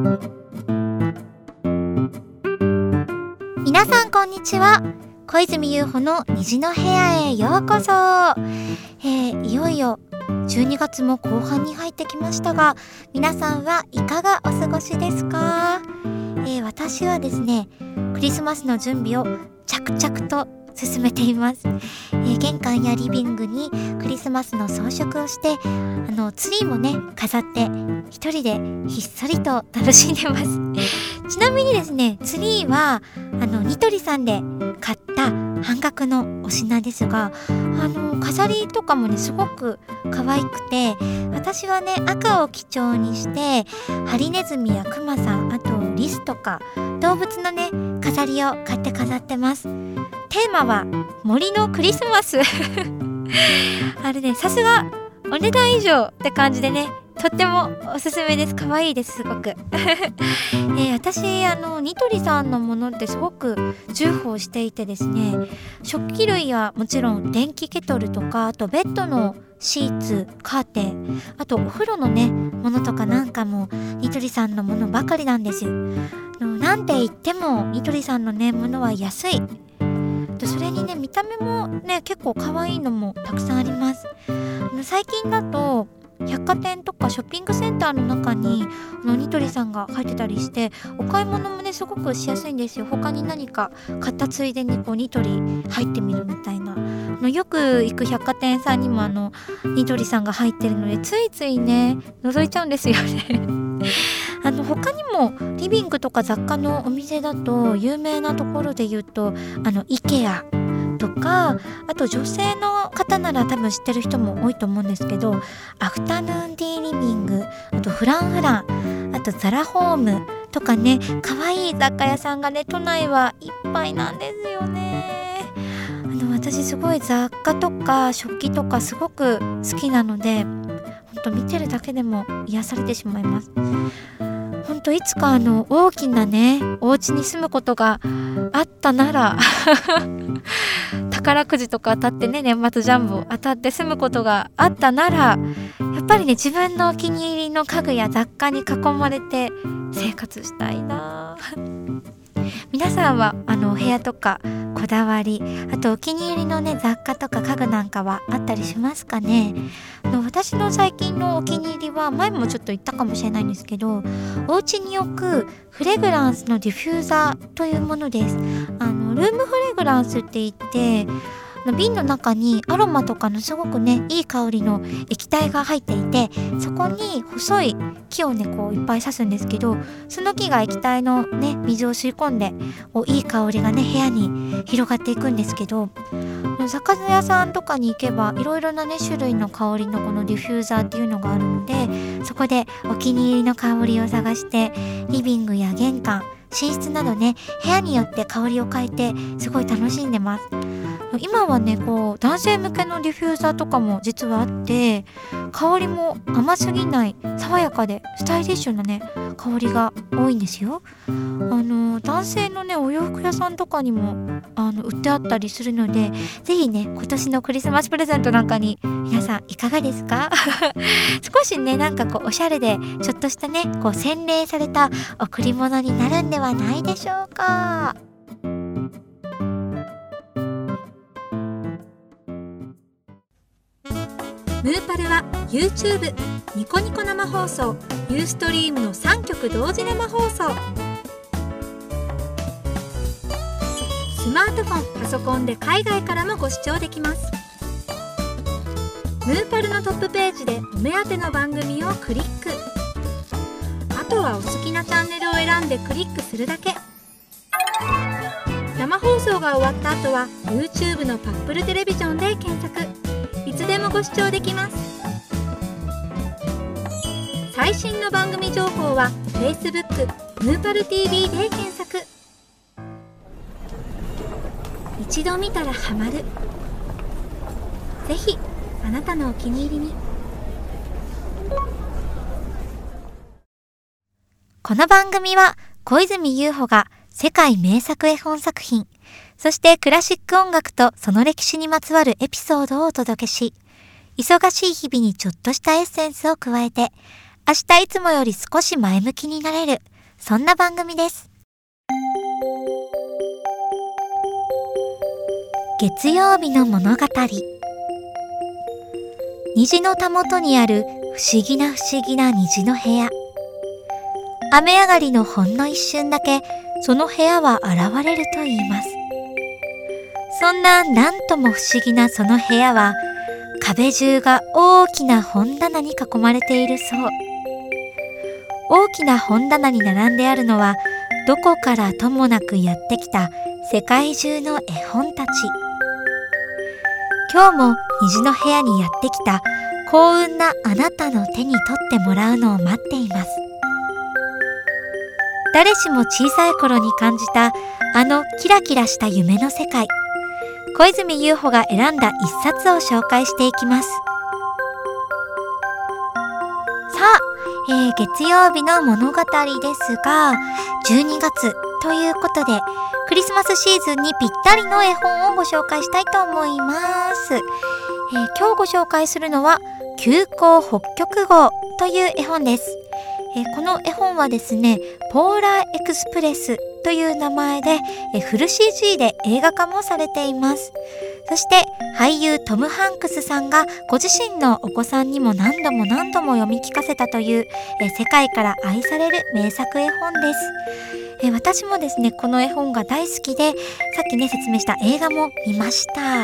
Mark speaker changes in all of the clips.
Speaker 1: 皆さんこんにちは。小泉優穂の虹の部屋へようこそ。いよいよ12月も後半に入ってきましたが、皆さんはいかがお過ごしですか？私はですね、クリスマスの準備を着々と進めています。玄関やリビングにクリスマスの装飾をして、ツリーもね飾って一人でひっそりと楽しんでます。ちなみにですね、ツリーはニトリさんで買った半額のお品ですが、飾りとかもねすごく可愛くて、私はね赤を基調にしてハリネズミやクマさん、あとリスとか動物のね飾りを買って飾ってます。テーマは森のクリスマスあれね、さすがお値段以上って感じでね、とってもおすすめです。可愛いです、すごく私ニトリさんのものってすごく重宝していてですね、食器類はもちろん電気ケトルとか、あとベッドのシーツ、カーテン、あとお風呂のねものとかなんかもニトリさんのものばかりなんですよ。なんて言ってもニトリさんのねものは安い。それにね見た目もね結構可愛いのもたくさんあります。最近だと百貨店とかショッピングセンターの中にニトリさんが入ってたりして、お買い物もねすごくしやすいんですよ。他に何か買ったついでにニトリ入ってみるみたいな、よく行く百貨店さんにもニトリさんが入ってるので、ついついね覗いちゃうんですよね他にもリビングとか雑貨のお店だと有名なところで言うとIKEAとか、あと女性の方なら多分知ってる人も多いと思うんですけど、アフタヌーンティーリビング、あとフランフラン、あとザラホームとかね、可愛い雑貨屋さんがね都内はいっぱいなんですよね。私すごい雑貨とか食器とかすごく好きなので、ほんと見てるだけでも癒されてしまいます。ほんといつか大きなねお家に住むことがあったなら宝くじとか当たってね、年末ジャンボ当たって住むことがあったなら、やっぱりね自分のお気に入りの家具や雑貨に囲まれて生活したいな皆さんはお部屋とかこだわり、あとお気に入りのね雑貨とか家具なんかはあったりしますかね？私の最近のお気に入りは、前もちょっと言ったかもしれないんですけど、お家に置くフレグランスのディフューザーというものです。ルームフレグランスって言って、瓶の中にアロマとかのすごくねいい香りの液体が入っていて、そこに細い木をねこういっぱい刺すんですけど、その木が液体のね水を吸い込んでいい香りがね部屋に広がっていくんですけど、雑貨屋さんとかに行けばいろいろなね種類の香りのこのディフューザーっていうのがあるので、そこでお気に入りの香りを探してリビングや玄関、寝室などね部屋によって香りを変えてすごい楽しんでます。今はねこう男性向けのディフューザーとかも実はあって、香りも甘すぎない爽やかでスタイリッシュなね香りが多いんですよ。男性のねお洋服屋さんとかにも売ってあったりするので、ぜひね今年のクリスマスプレゼントなんかに皆さんいかがですか少しねなんかこうおしゃれでちょっとしたねこう洗練された贈り物になるんではないでしょうか。
Speaker 2: ムーパルは YouTube、ニコニコ生放送、ユーストリームの3局同時生放送。スマートフォン、パソコンで海外からもご視聴できます。ムーパルのトップページでお目当ての番組をクリック。あとはお好きなチャンネルを選んでクリックするだけ。生放送が終わった後は YouTube のパップルテレビジョンで検索。いつでもご視聴できます。最新の番組情報は Facebook ムーパル TV で検索。一度見たらハマる。ぜひあなたのお気に入りに。
Speaker 1: この番組は小泉優穂が世界名作絵本作品、そしてクラシック音楽とその歴史にまつわるエピソードをお届けし、忙しい日々にちょっとしたエッセンスを加えて、明日いつもより少し前向きになれる、 そんな番組です。月曜日の物語。虹のたもとにある不思議な虹の部屋。雨上がりのほんの一瞬だけその部屋は現れると言います。そんななんとも不思議なその部屋は壁中が大きな本棚に囲まれているそう。大きな本棚に並んであるのはどこからともなくやってきた世界中の絵本たち。今日も虹の部屋にやってきた幸運なあなたの手に取ってもらうのを待っています。誰しも小さい頃に感じたあのキラキラした夢の世界。小泉優穂が選んだ一冊を紹介していきます。さあ、月曜日の物語ですが、12月ということでクリスマスシーズンにぴったりの絵本をご紹介したいと思います。今日ご紹介するのは急行北極号という絵本です。この絵本はですね、ポーラーエクスプレスという名前でフル CG で映画化もされています。そして俳優トム・ハンクスさんがご自身のお子さんにも何度も読み聞かせたという世界から愛される名作絵本です。私もですね、この絵本が大好きで、さっきね説明した映画も見ました。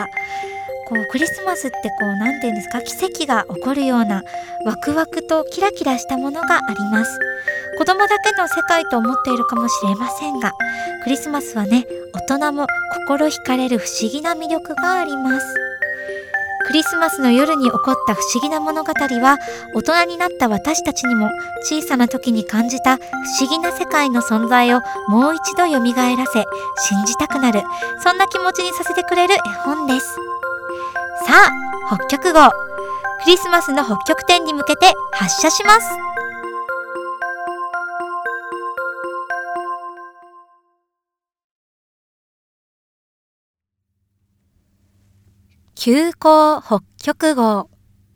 Speaker 1: クリスマスってなんていうんですか、奇跡が起こるようなワクワクとキラキラしたものがあります。子供だけの世界と思っているかもしれませんが、クリスマスはね、大人も心惹かれる不思議な魅力があります。クリスマスの夜に起こった不思議な物語は、大人になった私たちにも小さな時に感じた不思議な世界の存在をもう一度蘇らせ、信じたくなる、そんな気持ちにさせてくれる絵本です。さあ、北極号、クリスマスの北極点に向けて発射します。急行北極号。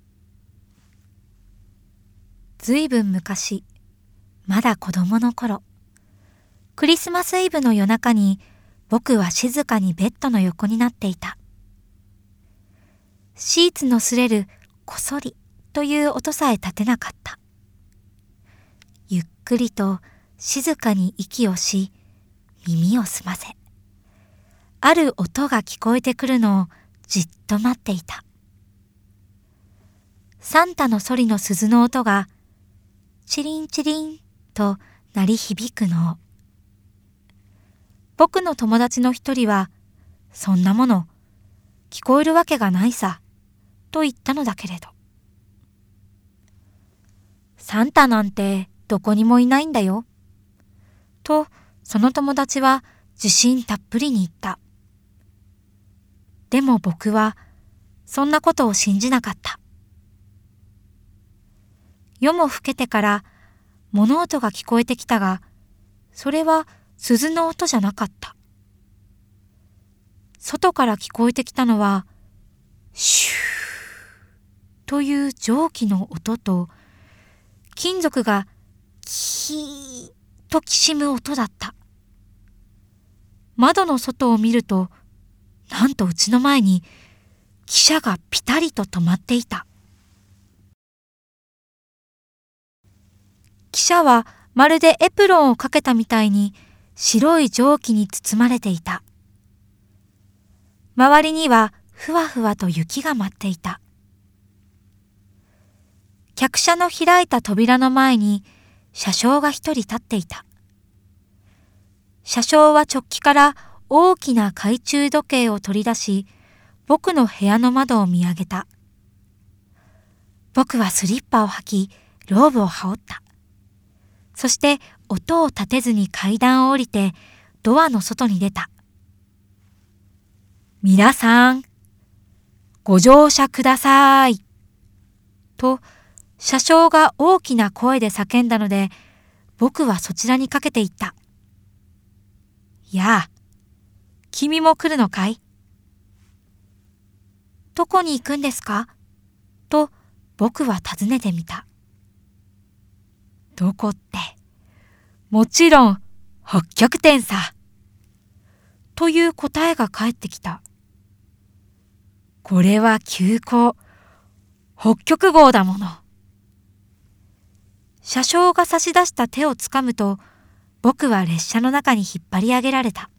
Speaker 1: ずいぶん昔、まだ子供の頃、クリスマスイブの夜中に僕は静かにベッドの横になっていた。シーツの擦れるこそりという音さえ立てなかった。ゆっくりと静かに息をし、耳を澄ませ、ある音が聞こえてくるのをじっと待っていた。サンタのソリの鈴の音がチリンチリンと鳴り響くのを。僕の友達の一人は、そんなもの聞こえるわけがないさと言ったのだけれど、サンタなんてどこにもいないんだよとその友達は自信たっぷりに言った。でも僕はそんなことを信じなかった。夜も更けてから物音が聞こえてきたが、それは鈴の音じゃなかった。外から聞こえてきたのはシューという蒸気の音と、金属がキーときしむ音だった。窓の外を見ると、なんとうちの前に汽車がピタリと止まっていた。汽車はまるでエプロンをかけたみたいに白い蒸気に包まれていた。周りにはふわふわと雪が舞っていた。客車の開いた扉の前に車掌が一人立っていた。車掌はチョッキから大きな懐中時計を取り出し、僕の部屋の窓を見上げた。僕はスリッパを履き、ローブを羽織った。そして音を立てずに階段を降りてドアの外に出た。皆さん、ご乗車ください。と、車掌が大きな声で叫んだので、僕はそちらにかけていった。やあ、君も来るのかい？どこに行くんですか？と僕は尋ねてみた。どこって、 もちろん北極点さ。という答えが返ってきた。これは急行、北極号だもの。車掌が差し出した手をつかむと、僕は列車の中に引っ張り上げられた。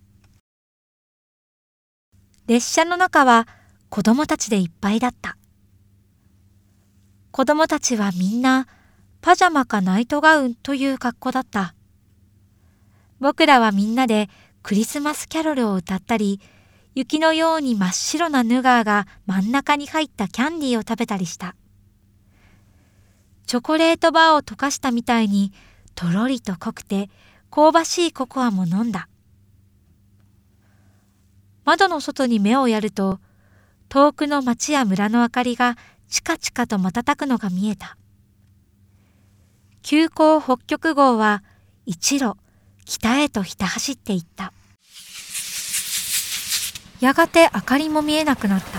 Speaker 1: 列車の中は子供たちでいっぱいだった。子供たちはみんなパジャマかナイトガウンという格好だった。僕らはみんなでクリスマスキャロルを歌ったり、雪のように真っ白なヌガーが真ん中に入ったキャンディーを食べたりした。チョコレートバーを溶かしたみたいにとろりと濃くて香ばしいココアも飲んだ。窓の外に目をやると、遠くの町や村の明かりがチカチカと瞬くのが見えた。急行北極号は一路北へとひた走っていった。やがて明かりも見えなくなった。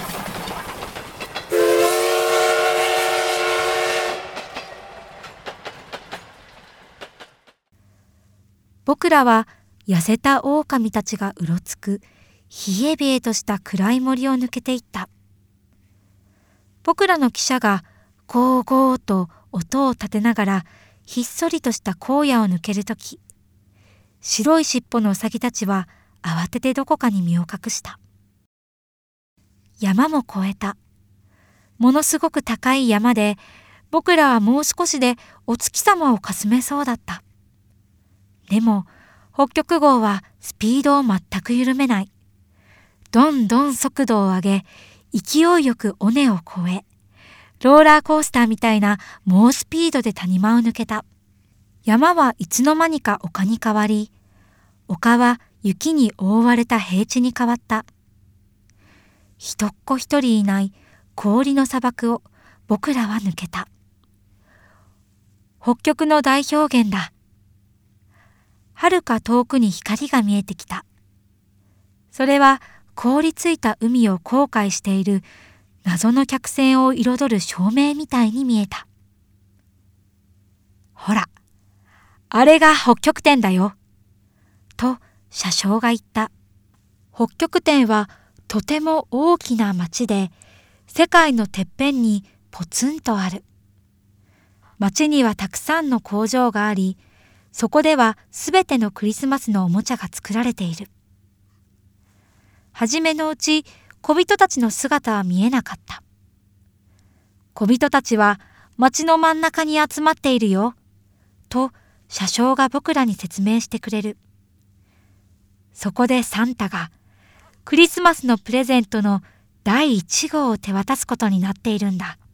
Speaker 1: 僕らは痩せた狼たちがうろつく冷え冷えとした暗い森を抜けていった。僕らの汽車がゴーゴーと音を立てながらひっそりとした荒野を抜けるとき、白い尻尾のウサギたちは慌ててどこかに身を隠した。山も越えた。ものすごく高い山で、僕らはもう少しでお月様をかすめそうだった。でも北極号はスピードを全く緩めない。どんどん速度を上げ、勢いよく尾根を越え、ローラーコースターみたいな猛スピードで谷間を抜けた。山はいつの間にか丘に変わり、丘は雪に覆われた平地に変わった。人っ子一人いない氷の砂漠を僕らは抜けた。北極の大表現だ。はるか遠くに光が見えてきた。それは凍りついた海を航海している謎の客船を彩る照明みたいに見えた。ほら、あれが北極点だよ。と車掌が言った。北極点はとても大きな町で、世界のてっぺんにポツンとある。町にはたくさんの工場があり、そこではすべてのクリスマスのおもちゃが作られている。はじめのうち、小人たちの姿は見えなかった。小人たちは町の真ん中に集まっているよ、と車掌が僕らに説明してくれる。そこでサンタがクリスマスのプレゼントの第1号を手渡すことになっているんだ。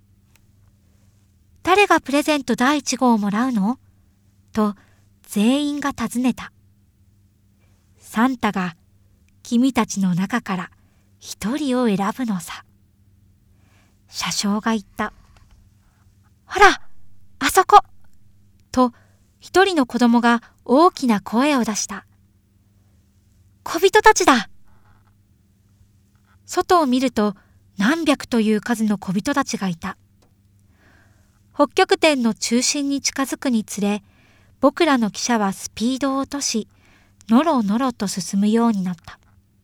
Speaker 1: 誰がプレゼント第1号をもらうの？と全員が尋ねた。サンタが君たちの中から一人を選ぶのさ。車掌が言った。ほら、あそこ！と一人の子供が大きな声を出した。小人たちだ！外を見ると何百という数の小人たちがいた。北極点の中心に近づくにつれ、僕らの汽車はスピードを落とし、のろのろと進むようになった。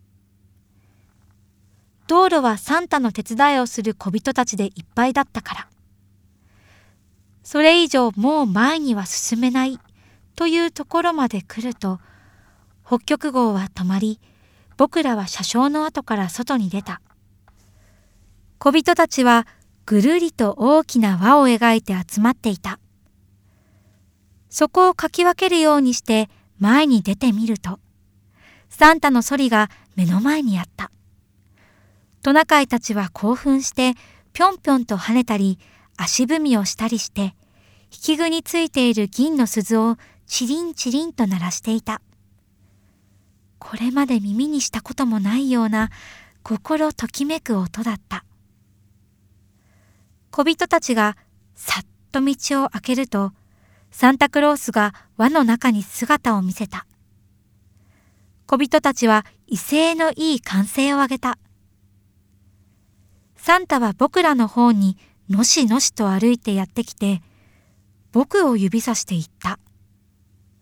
Speaker 1: 道路はサンタの手伝いをする小人たちでいっぱいだったから。それ以上もう前には進めないというところまで来ると、北極号は止まり、僕らは車掌の後から外に出た。小人たちはぐるりと大きな輪を描いて集まっていた。そこをかき分けるようにして前に出てみると、サンタのソリが目の前にあった。トナカイたちは興奮してぴょんぴょんと跳ねたり足踏みをしたりして、引き具についている銀の鈴をチリンチリンと鳴らしていた。これまで耳にしたこともないような心ときめく音だった。小人たちがさっと道を開けると、サンタクロースが輪の中に姿を見せた。小人たちは威勢のいい歓声を上げた。サンタは僕らの方にのしのしと歩いてやってきて、僕を指さして言った。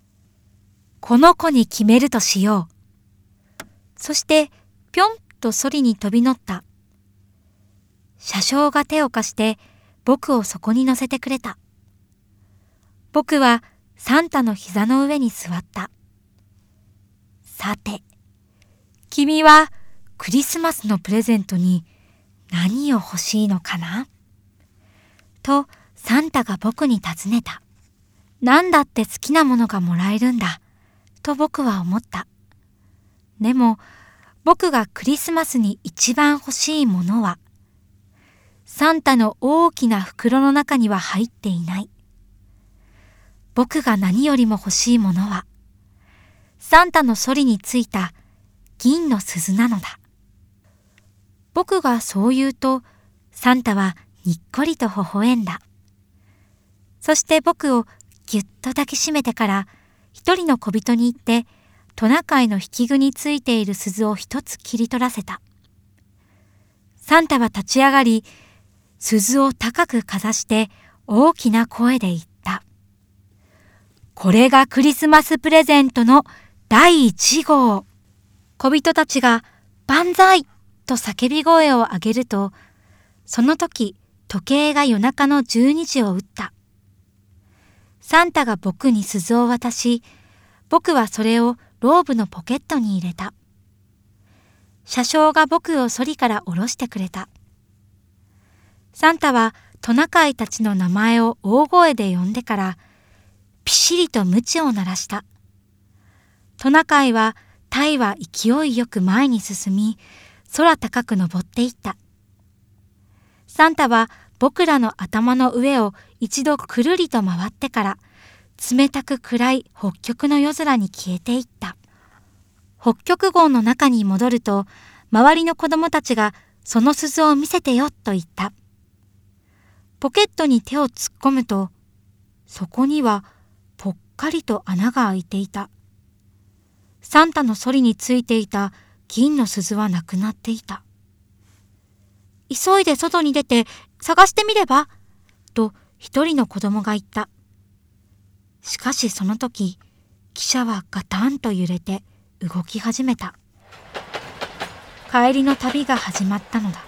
Speaker 1: この子に決めるとしよう。そしてぴょんとソリに飛び乗った。車掌が手を貸して僕をそこに乗せてくれた。僕はサンタの膝の上に座った。さて、君はクリスマスのプレゼントに何を欲しいのかな？とサンタが僕に尋ねた。なんだって好きなものがもらえるんだ、と僕は思った。でも僕がクリスマスに一番欲しいものは、サンタの大きな袋の中には入っていない。僕が何よりも欲しいものは、サンタのソリについた銀の鈴なのだ。僕がそう言うと、サンタはにっこりと微笑んだ。そして僕をぎゅっと抱きしめてから、一人の小人に言って、トナカイの引き具についている鈴を一つ切り取らせた。サンタは立ち上がり、鈴を高くかざして大きな声で言った。これがクリスマスプレゼントの第1号。小人たちが万歳と叫び声を上げると、その時時計が夜中の12時を打った。サンタが僕に鈴を渡し、僕はそれをローブのポケットに入れた。車掌が僕をソリから降ろしてくれた。サンタはトナカイたちの名前を大声で呼んでから、ピシリと鞭を鳴らした。トナカイはタイは勢いよく前に進み、空高く登っていった。サンタは僕らの頭の上を一度くるりと回ってから、冷たく暗い北極の夜空に消えていった。北極号の中に戻ると、周りの子供たちがその鈴を見せてよと言った。ポケットに手を突っ込むと、そこにはぽっかりと穴が開いていた。サンタのソリについていた銀の鈴はなくなっていた。急いで外に出て探してみればと一人の子供が言った。しかしその時、汽車はガタンと揺れて動き始めた。帰りの旅が始まったのだ。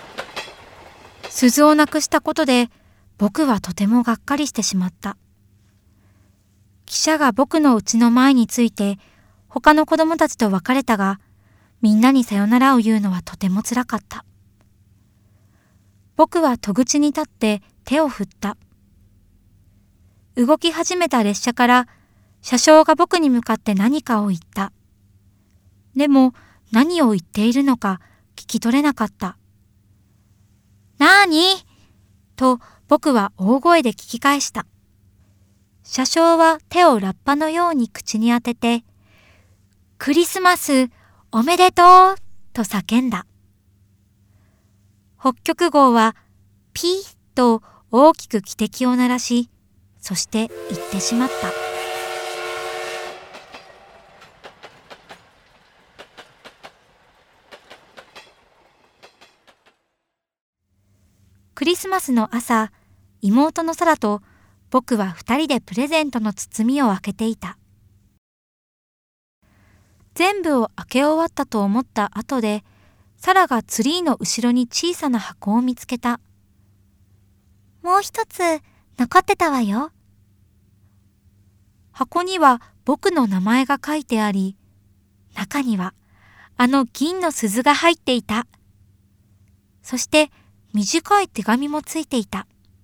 Speaker 1: 鈴をなくしたことで僕はとてもがっかりしてしまった。汽車が僕の家の前に着いて他の子供たちと別れたが、みんなにさよならを言うのはとてもつらかった。僕は戸口に立って手を振った。動き始めた列車から車掌が僕に向かって何かを言った。でも何を言っているのか聞き取れなかった。なーに？と僕は大声で聞き返した。車掌は手をラッパのように口に当てて、クリスマスおめでとうと叫んだ。北極号はピーと大きく汽笛を鳴らし、そして行ってしまった。クリスマスの朝、妹のサラと僕は二人でプレゼントの包みを開けていた。全部を開け終わったと思った後で、サラがツリーの後ろに小さな箱を見つけた。もう一つ残ってたわよ。箱には僕の名前が書いてあり、中にはあの銀の鈴が入っていた。そして短い手紙もついていた。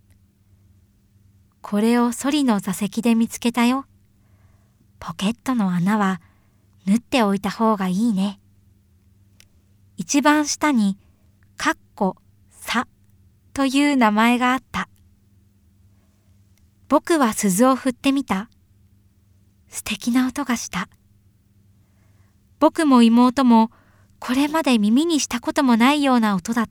Speaker 1: これをソリの座席で見つけたよ。ポケットの穴は縫っておいた方がいいね。一番下にさという名前があった。僕は鈴を振ってみた。素敵な音がした。僕も妹もこれまで耳にしたこともないような音だった。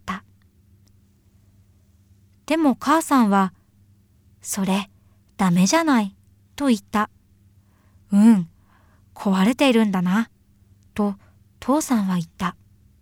Speaker 1: でも母さんは、それダメじゃないと言った。うん、壊れているんだなと父さんは言った。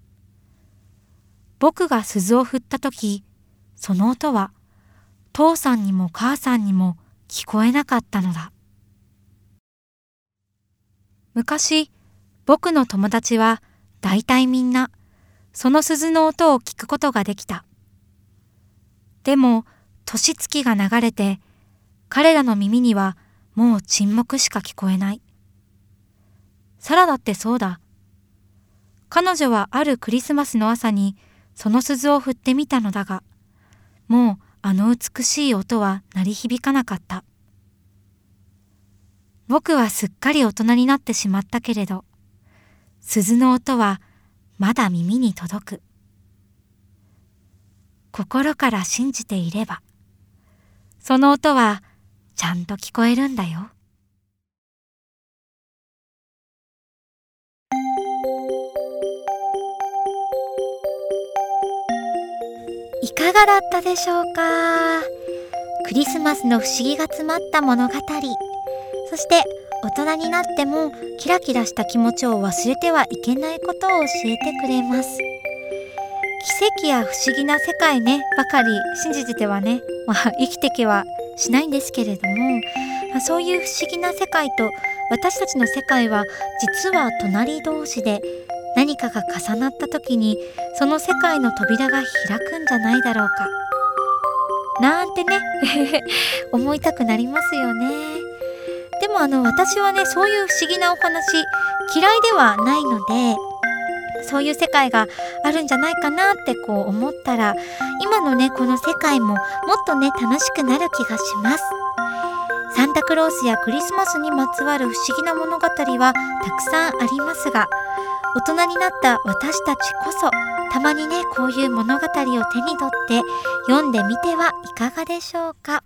Speaker 1: 僕が鈴を振ったとき、その音は父さんにも母さんにも聞こえなかったのだ。 昔、僕の友達はだいたいみんなその鈴の音を聞くことができた。でも年月が流れて彼らの耳にはもう沈黙しか聞こえない。サラだってそうだ。彼女はあるクリスマスの朝にその鈴を振ってみたのだが、もうあの美しい音は鳴り響かなかった。僕はすっかり大人になってしまったけれど、鈴の音はまだ耳に届く。心から信じていれば、その音はちゃんと聞こえるんだよ。いかがだったでしょうか。クリスマスの不思議が詰まった物語、そして大人になってもキラキラした気持ちを忘れてはいけないことを教えてくれます。奇跡や不思議な世界ねばかり信じててはね、生きてけはしないんですけれども、そういう不思議な世界と私たちの世界は実は隣同士で、何かが重なった時にその世界の扉が開くんじゃないだろうかなんてね思いたくなりますよね。でも私はね、そういう不思議なお話嫌いではないので、そういう世界があるんじゃないかなって思ったら、今のねこの世界ももっとね楽しくなる気がします。サンタクロースやクリスマスにまつわる不思議な物語はたくさんありますが、大人になった私たちこそたまにねこういう物語を手に取って読んでみてはいかがでしょうか。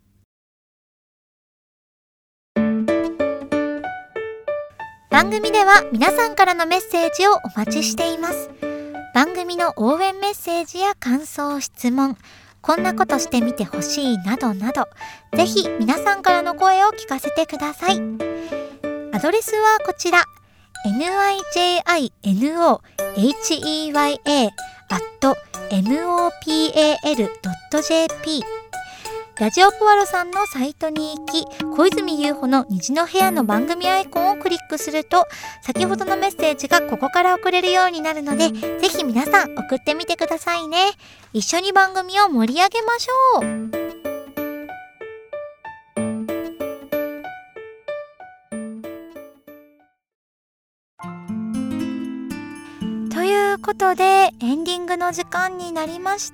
Speaker 1: 番組では皆さんからのメッセージをお待ちしています。番組の応援メッセージや感想、質問、こんなことしてみてほしいなどなど、ぜひ皆さんからの声を聞かせてください。アドレスはこちら、nijinoheya@nopal.jp、ラジオポアロさんのサイトに行き、小泉優穂の虹の部屋の番組アイコンをクリックすると、先ほどのメッセージがここから送れるようになるので、ぜひ皆さん送ってみてくださいね。一緒に番組を盛り上げましょう。ということでエンディングの時間になりました。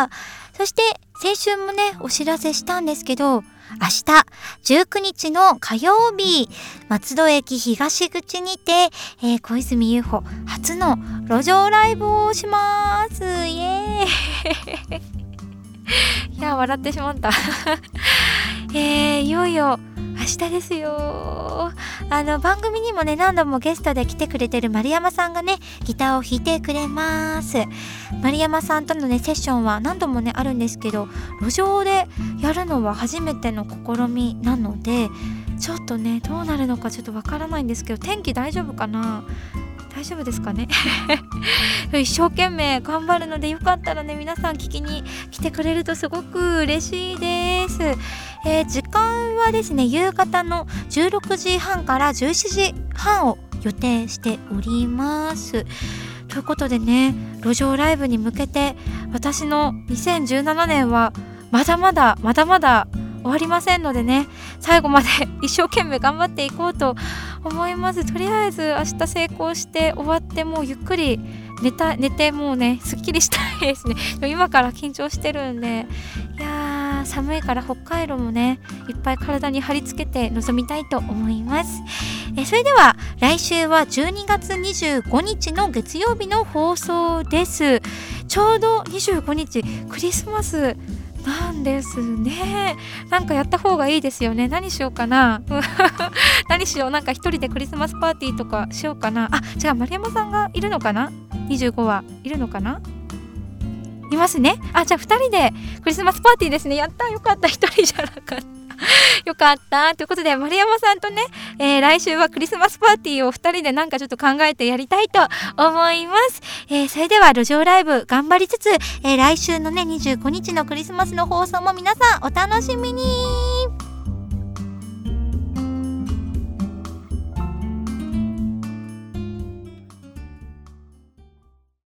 Speaker 1: そして先週もねお知らせしたんですけど、明日19日の火曜日、松戸駅東口にて、小泉優穂初の路上ライブをします。イエーイいや笑ってしまったいよいよ明日ですよ。番組にもね何度もゲストで来てくれてる丸山さんがねギターを弾いてくれます。丸山さんとのねセッションは何度もねあるんですけど、路上でやるのは初めての試みなので、ちょっとねどうなるのかちょっとわからないんですけど、天気大丈夫かな、大丈夫ですかね一生懸命頑張るので、よかったらね皆さん聞きに来てくれるとすごく嬉しいです。時間はですね夕方の16時半から17時半を予定しております。ということでね、路上ライブに向けて私の2017年はまだまだ終わりませんのでね、最後まで一生懸命頑張っていこうと思います。とりあえず明日成功して終わって、もうゆっくり寝てもうねすっきりしたいですね。今から緊張してるんで、いやー寒いから北海道もねいっぱい体に貼り付けて臨みたいと思います。それでは来週は12月25日の月曜日の放送です。ちょうど25日クリスマスなんですね。なんかやった方がいいですよね。何しようかな何しよう、なんか一人でクリスマスパーティーとかしようかな。じゃあ丸山さんがいるのかな、25はいるのかな、いますね。じゃあ2人でクリスマスパーティーですね。やった、よかった、1人じゃなかったよかったということで、丸山さんとね、来週はクリスマスパーティーを2人でなんかちょっと考えてやりたいと思います。それでは路上ライブ頑張りつつ、来週のね25日のクリスマスの放送も皆さんお楽しみに。